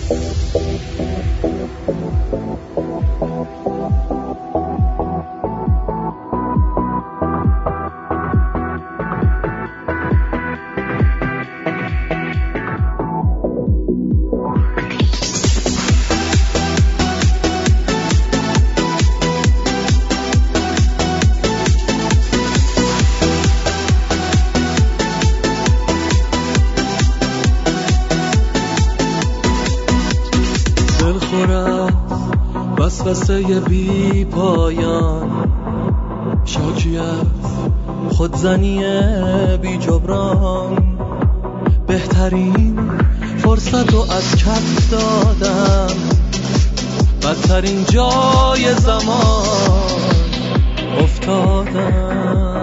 وسوسه بی پایان، شاکی از خودزنی بی جبران. بهترین فرصت رو از کف دادم، بدترین جای زمان افتادم.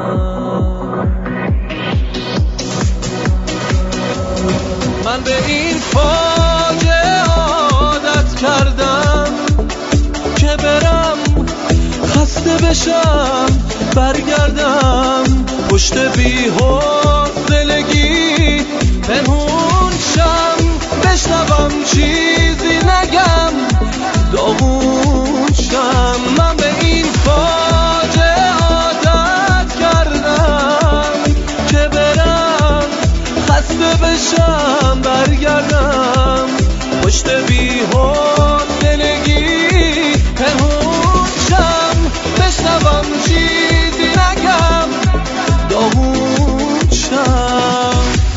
من به این فاجعه عادت کردم که برم خسته بشم برگردم، پشت بی‌حوصلگی پنهون شم، بشنوم چیزی نگم داغون شم. من به این فاجعه عادت کردم که برم خسته بشم برگردم، پشت بی‌حوصلگی پنهون شم، بشنوم چیزی نگم داغون شم.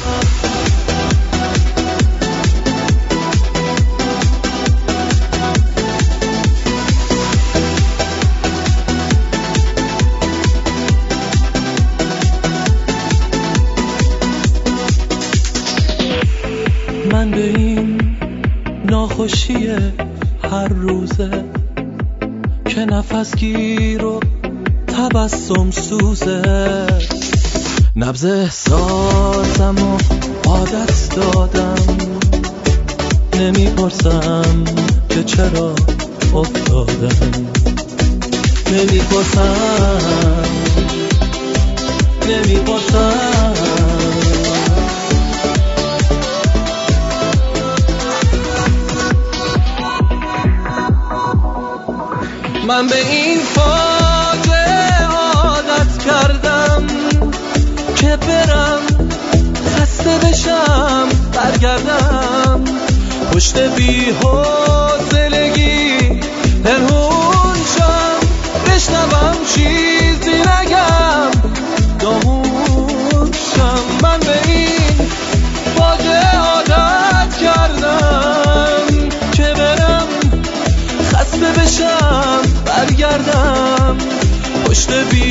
من به این ناخوشی هر روزه که نفس گیر و تبسم سوزه، نبض احساسم و عادت دادم، نمیپرسم که چرا افتادم، نمیپرسم من به این فاجعه عادت کردم که برم خسته بشم برگردم، پشت بی‌حوصلگی پنهون شم، بشنوم چیزی نگم داغون شم. من به این فاجعه عادت کردم که برم خسته بشم برگردم، پشت